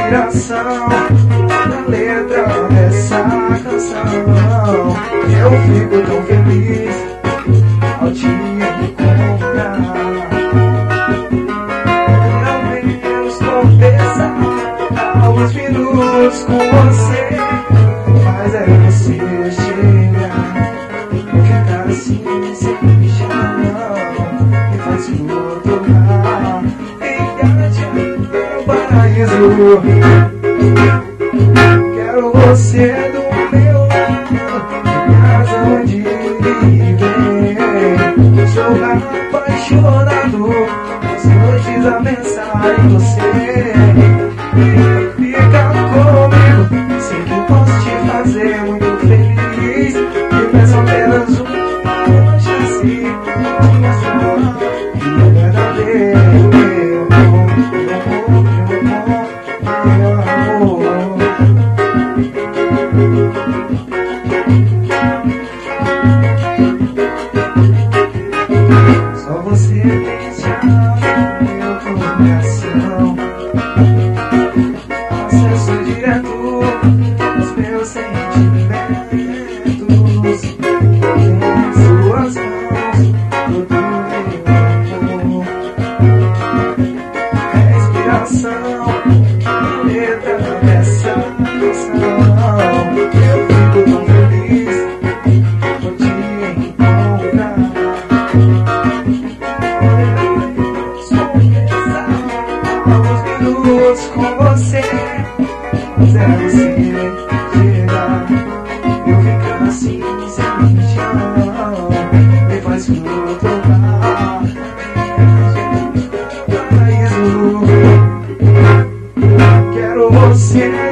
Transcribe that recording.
inspiração na letra dessa canção. Eu fico tão feliz ao te encontrar. Ao menos conversar alguns minutos com você, mas é você chegar, ficar assim sem me chamar, me faz flutuar em paraíso. Quero você do meu lado, casa onde viver. Sou apaixonado, as noites a pensar em você. Fica comigo, sei que posso te fazer muito feliz. Me peço apenas uma chance, uma só, e verdadeiro. Só você tem chave no meu coração, acesso direto aos meus sentimentos. Em suas mãos todo meu amor, é inspiração, letra dessa canção. Eu fico tão feliz por te encontrar. Alguns minutos com você, mas é você chegar, eu ficar assim sem me chamar, me faz flutuar paraíso. Quero você